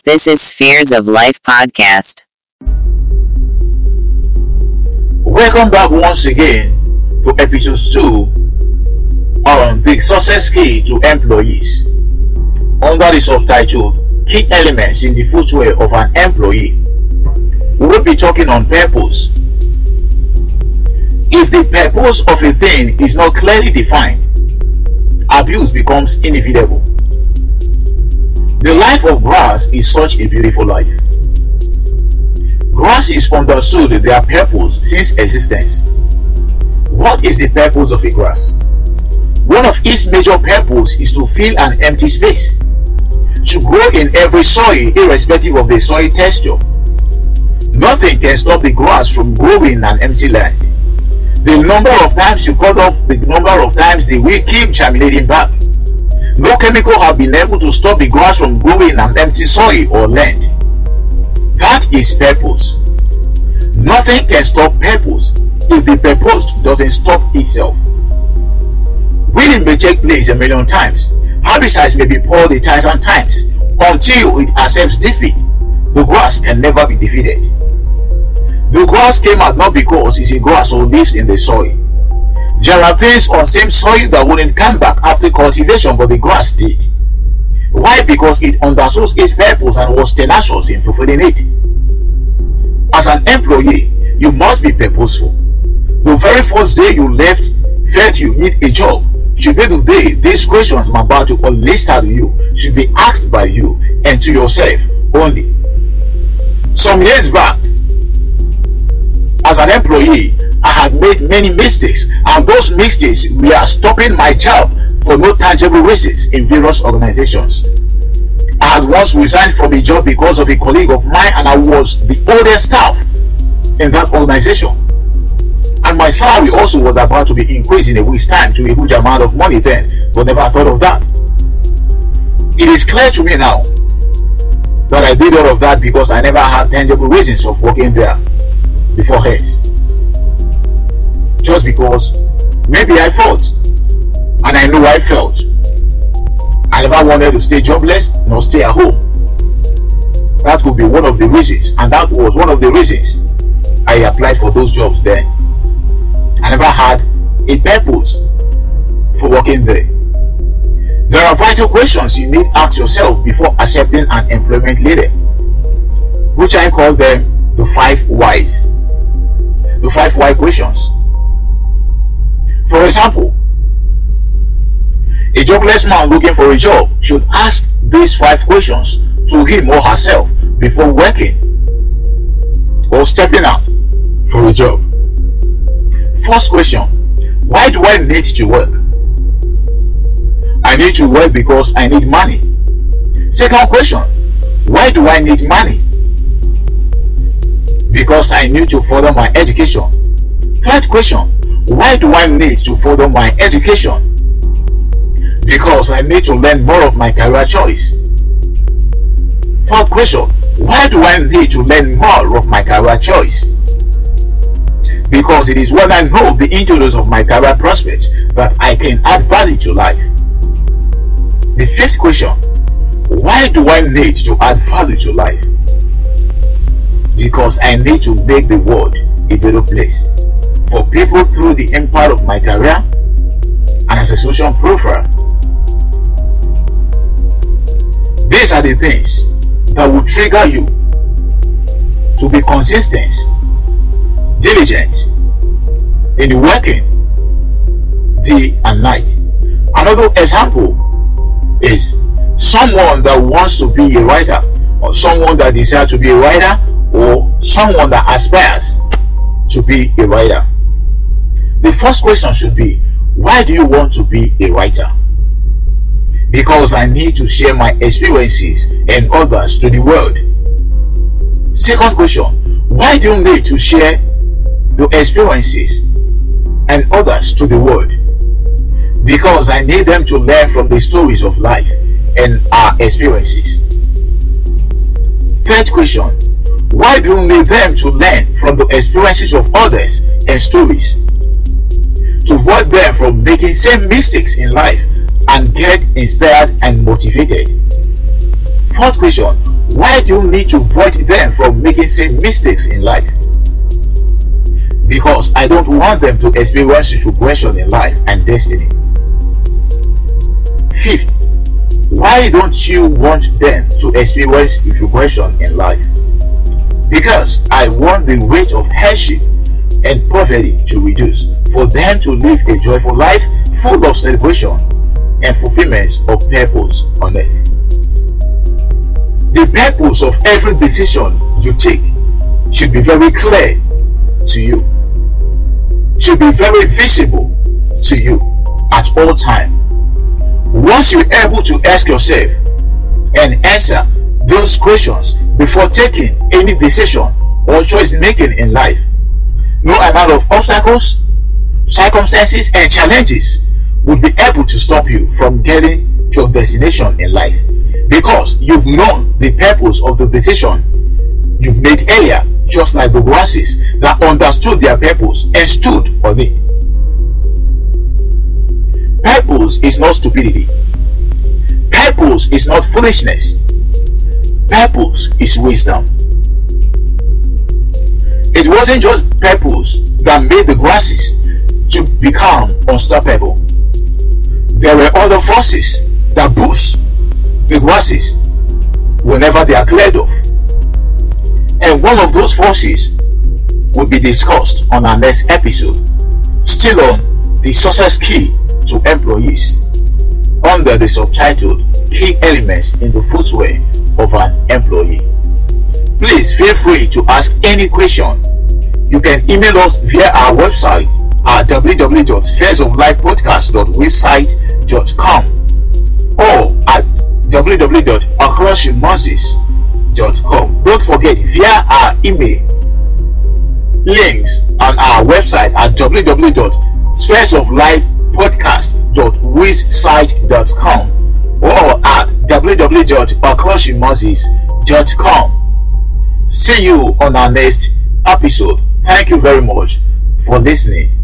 This is Spheres of Life podcast. Welcome back once again to episode 2 on the success key to employees under the subtitle Key Elements in the Footwear of an Employee. We will be talking on purpose. If the purpose of a thing is not clearly defined, abuse becomes inevitable. The life of grass is such a beautiful life. Grass is understood their purpose since existence. What is the purpose of a grass? One of its major purposes is to fill an empty space, to grow in every soil irrespective of the soil texture. Nothing can stop the grass from growing in an empty land. The number of times you cut off, the number of times they will keep germinating back. No chemical have been able to stop the grass from growing in an empty soil or land. That is purpose. Nothing can stop purpose if the purpose doesn't stop itself. Winning may take place a million times. Herbicides may be poured 1,000 times. Until it accepts defeat, the grass can never be defeated. The grass came out not because it's a grass or lives in the soil. There are things on same soil that wouldn't come back after cultivation, but the grass did. Why? Because it understood its purpose and was tenacious in fulfilling it. As an employee, you must be purposeful. The very first day you left, felt you need a job, should be the day these questions I'm about to unleash to you should be asked by you and to yourself only. Some years back, as an employee, I had made many mistakes, and those mistakes were stopping my job for no tangible reasons in various organizations. I had once resigned from a job because of a colleague of mine, and I was the oldest staff in that organization. And my salary also was about to be increased in a week's time to a huge amount of money then, but never thought of that. It is clear to me now that I did all of that because I never had tangible reasons of working there beforehand. Just because maybe I felt, and I know I felt, I never wanted to stay jobless nor stay at home. That could be one of the reasons, and that was one of the reasons I applied for those jobs then. I never had a purpose for working there. There are vital questions you need to ask yourself before accepting an employment leader, which I call them the 5 whys. The 5 why questions. For example, a jobless man looking for a job should ask these 5 questions to him or herself before working or stepping out for a job. First question: why do I need to work? I need to work because I need money. Second question: why do I need money? Because I need to further my education. Third question: why do I need to further my education? Because I need to learn more of my career choice. Fourth question: why do I need to learn more of my career choice? Because it is when I know the indicators of my career prospects that I can add value to life. The fifth question: why do I need to add value to life? Because I need to make the world a better place for people through the impact of my career and as a social profile. These are the things that will trigger you to be consistent, diligent in working day and night. Another example is someone that wants to be a writer, or someone that desires to be a writer, or someone that aspires to be a writer. The first question should be, why do you want to be a writer? Because I need to share my experiences and others to the world. Second question: why do you need to share your experiences and others to the world? Because I need them to learn from the stories of life and our experiences. Third question: why do you need them to learn from the experiences of others and stories? To avoid them from making same mistakes in life and get inspired and motivated. Fourth question: Why do you need to avoid them from making same mistakes in life? Because I don't want them to experience regression in life and destiny. Fifth, why don't you want them to experience regression in life? Because I want the rate of hardship and poverty to reduce, for them to live a joyful life full of celebration and fulfillment of purpose on earth. The purpose of every decision you take should be very clear to you, should be very visible to you at all times. Once you're able to ask yourself and answer those questions before taking any decision or choice making in life, no amount of obstacles, circumstances, and challenges would be able to stop you from getting your destination in life, because you've known the purpose of the decision you've made earlier, just like the grasses that understood their purpose and stood on it. Purpose is not stupidity. Purpose is not foolishness. Purpose is wisdom. It wasn't just purpose that made the grasses to become unstoppable. There were other forces that boost the grasses whenever they are cleared off. And one of those forces will be discussed on our next episode, still on the success key to employees, under the subtitled Key Elements in the Footwear of an Employee. Please feel free to ask any question. You can email us via our website at www.spheresoflifepodcast.website.com or at www.acrossyourmoses.com. Don't forget, via our email links on our website at www.spheresoflifepodcast.website.com or at www.acrossyourmoses.com. See you on our next episode. Thank you very much for listening.